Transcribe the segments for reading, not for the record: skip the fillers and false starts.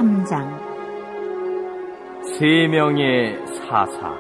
제3장 세 명의 사사.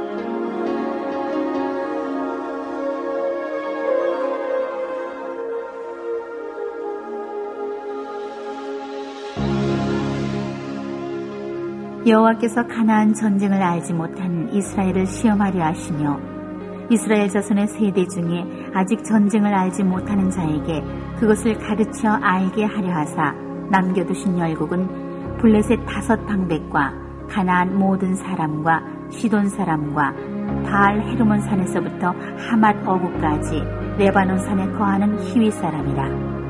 여호와께서 가나안 전쟁을 알지 못한 이스라엘을 시험하려 하시며 이스라엘 자손의 세대 중에 아직 전쟁을 알지 못하는 자에게 그것을 가르쳐 알게 하려 하사 남겨두신 열국은 블레셋 5 방백과 가나안 모든 사람과 시돈 사람과 바알 헤르몬 산에서부터 하맛 어구까지 레바논 산에 거하는 히위 사람이라.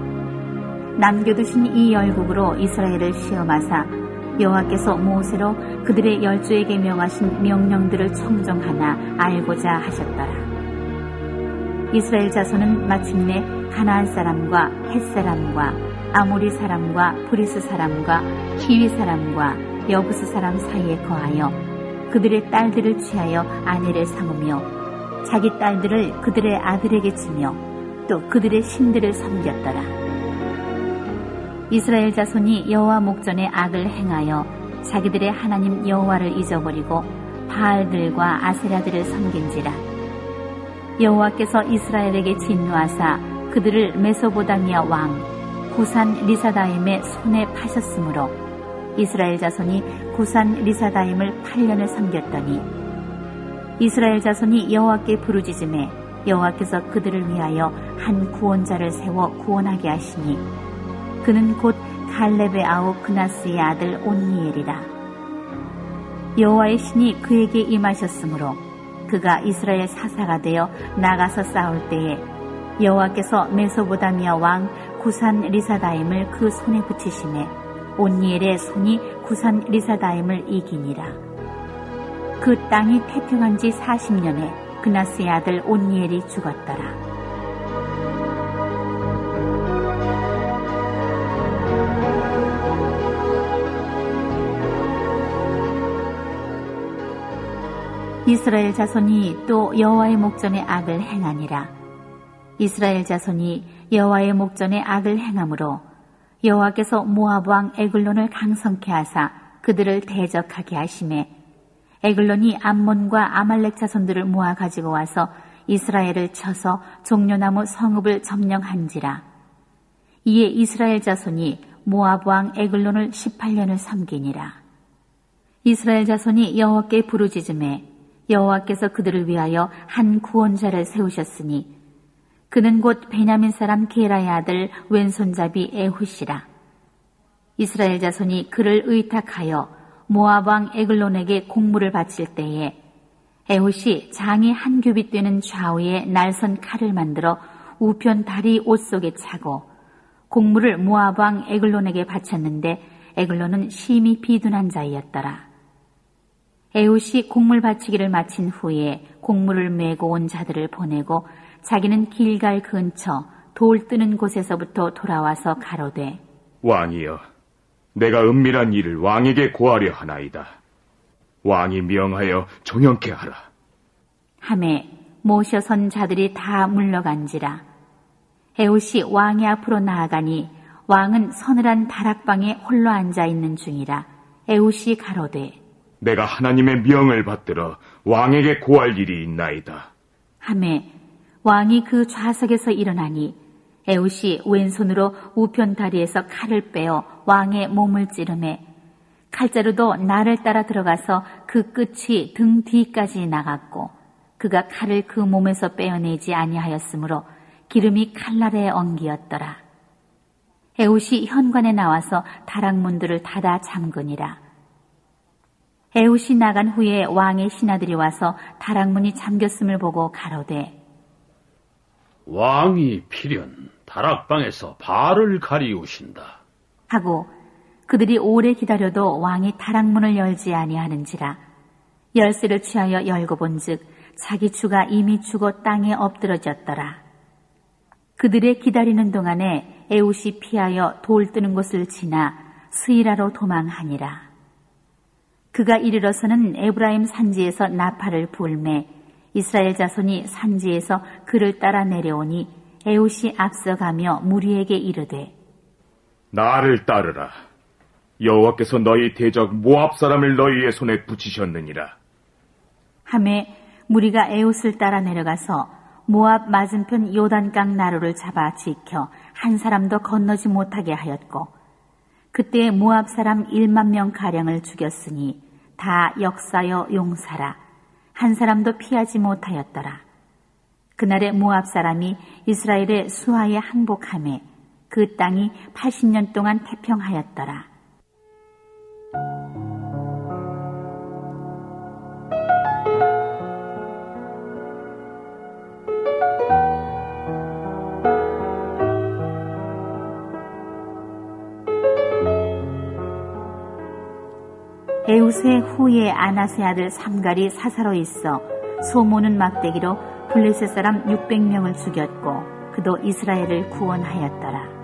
남겨두신 이 열국으로 이스라엘을 시험하사 여호와께서 모세로 그들의 열조에게 명하신 명령들을 청정하나 알고자 하셨더라. 이스라엘 자손은 마침내 가나안 사람과 헷 사람과 아모리 사람과 브리스 사람과 히위 사람과 여부스 사람 사이에 거하여 그들의 딸들을 취하여 아내를 삼으며 자기 딸들을 그들의 아들에게 주며 또 그들의 신들을 섬겼더라. 이스라엘 자손이 여호와 목전에 악을 행하여 자기들의 하나님 여호와를 잊어버리고 바알들과 아세라들을 섬긴지라. 여호와께서 이스라엘에게 진노하사 그들을 메소보다미아 왕 구산 리사다임의 손에 파셨으므로 이스라엘 자손이 구산 리사다임을 8년을 섬겼더니 이스라엘 자손이 여호와께 부르짖음에 여호와께서 그들을 위하여 한 구원자를 세워 구원하게 하시니 그는 곧 갈렙의 아우 그나스의 아들 온니엘이라. 여호와의 신이 그에게 임하셨으므로 그가 이스라엘 사사가 되어 나가서 싸울 때에 여호와께서 메소보다미아 왕 구산 리사다임을 그 손에 붙이심에 온니엘의 손이 구산 리사다임을 이기니라. 그 땅이 태평한 지 40년에 그나스의 아들 온니엘이 죽었더라. 이스라엘 자손이 또 여호와의 목전에 악을 행하니라. 이스라엘 자손이 여호와의 목전에 악을 행함으로 여호와께서 모압 왕 에글론을 강성케 하사 그들을 대적하게 하시매 에글론이 암몬과 아말렉 자손들을 모아 가지고 와서 이스라엘을 쳐서 종려나무 성읍을 점령한지라. 이에 이스라엘 자손이 모압 왕 에글론을 18년을 섬기니라. 이스라엘 자손이 여호와께 부르짖음에 여호와께서 그들을 위하여 한 구원자를 세우셨으니 그는 곧 베냐민 사람 게라의 아들 왼손잡이 에훗이라. 이스라엘 자손이 그를 의탁하여 모압 왕 에글론에게 공물을 바칠 때에 에훗이 장이 한 규빗 되는 좌우에 날선 칼을 만들어 우편 다리 옷 속에 차고 공물을 모압 왕 에글론에게 바쳤는데 에글론은 심히 비둔한 자이었더라. 에훗이 공물 바치기를 마친 후에 공물을 메고 온 자들을 보내고 자기는 길갈 근처 돌 뜨는 곳에서부터 돌아와서 가로되 왕이여, 내가 은밀한 일을 왕에게 고하려 하나이다. 왕이 명하여 정형케 하라. 하매 모셔선 자들이 다 물러간지라. 에훗이 왕의 앞으로 나아가니 왕은 서늘한 다락방에 홀로 앉아 있는 중이라. 에훗이 가로되 내가 하나님의 명을 받들어 왕에게 고할 일이 있나이다. 하매 왕이 그 좌석에서 일어나니 에훗이 왼손으로 우편 다리에서 칼을 빼어 왕의 몸을 찌르매 칼자루도 날을 따라 들어가서 그 끝이 등 뒤까지 나갔고 그가 칼을 그 몸에서 빼어내지 아니하였으므로 기름이 칼날에 엉기었더라. 에훗이 현관에 나와서 다락문들을 닫아 잠그니라. 에훗이 나간 후에 왕의 신하들이 와서 다락문이 잠겼음을 보고 가로되 왕이 필연 다락방에서 발을 가리우신다 하고 그들이 오래 기다려도 왕이 다락문을 열지 아니하는지라. 열쇠를 취하여 열고 본즉 자기 주가 이미 죽어 땅에 엎드러졌더라. 그들의 기다리는 동안에 에훗이 피하여 돌 뜨는 곳을 지나 스이라로 도망하니라. 그가 이르러서는 에브라임 산지에서 나팔을 불매 이스라엘 자손이 산지에서 그를 따라 내려오니 에훗이 앞서가며 무리에게 이르되 나를 따르라. 여호와께서 너희 대적 모압 사람을 너희의 손에 붙이셨느니라. 하매 무리가 에웃을 따라 내려가서 모압 맞은편 요단강 나루를 잡아 지켜 한 사람도 건너지 못하게 하였고, 그때 모압 사람 1만 명 가량을 죽였으니 다 역사여 용사라. 한 사람도 피하지 못하였더라. 그날에 모압 사람이 이스라엘의 수하에 항복하매 그 땅이 80년 동안 태평하였더라. 에웃의 후에 아나세 아들 삼갈이 사사로 있어 소모는 막대기로 블레셋 사람 600명을 죽였고 그도 이스라엘을 구원하였더라.